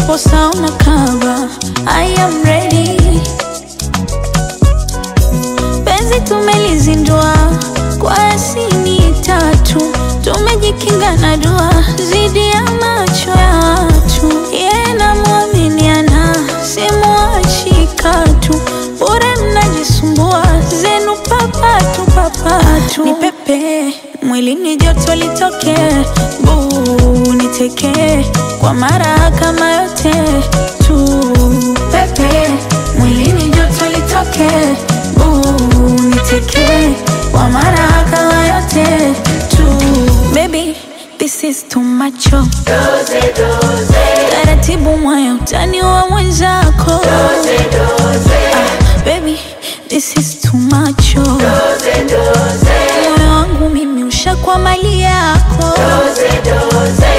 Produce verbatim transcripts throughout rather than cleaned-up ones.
posa una kaba, I am ready. Penzi tumelizindua kwa asini tatu, tumejikinga na dua zidi ya macho ya watu. Yeye na muaminiana, simuachi katu, bure mnajisumbua zenu papatu papatu. Ni pepe mwilini joto litoke, buu niteke kwa mara kama yote tu. Pepe mwilini joto litoke, buu niteke kwa mara kama yote tu. Baby, this is too much. Doze, doze. Taratibu moyo utani wa mwenzako. Doze, doze. Ah, baby, this is too much. Doze, doze. Moyo wangu mimi ushakuwa mali yako. Doze, doze.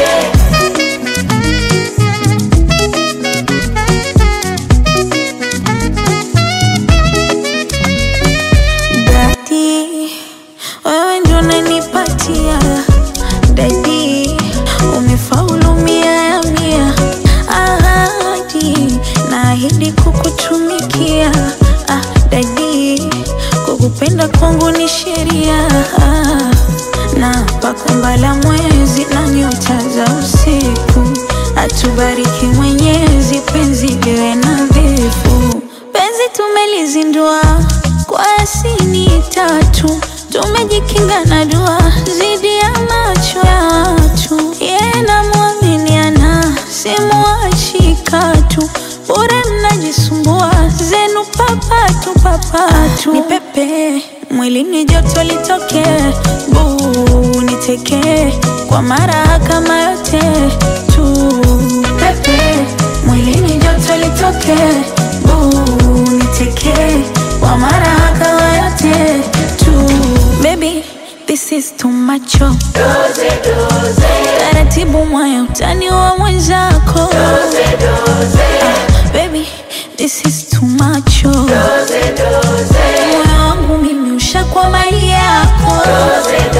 Daddy, wewe ndio unanipatia. Daddy, umefaulu mia ya mia. Ahadi, naahidi kukutumikia. Ah, daddy, kukupenda kwangu ni sheria. Na pakumbala mwezi na nyota za usiku, atubariki Mwenyezi, penzi liwe nadhifu. Penzi tumelizindua kwa asini tatu, tumejikinga na dua zidi ya macho ya watu. Yeye na muaminiana, simuachi katu, bure mnajisumbua zenu papatu papatu. Ni pepe mwilini joto litoke, buu niteke kwa mara kama yote tu. Pepe mwilini joto litoke, buu niteke kwa mara kama yote tu. Baby, this is too much. Doze, doze. Taratibu moyo utani wa mwenzako. Doze, doze. Ah, baby, this is too much. Doze, doze. Moyo wangu mimi ushakuwa mali yako. Doze, doze.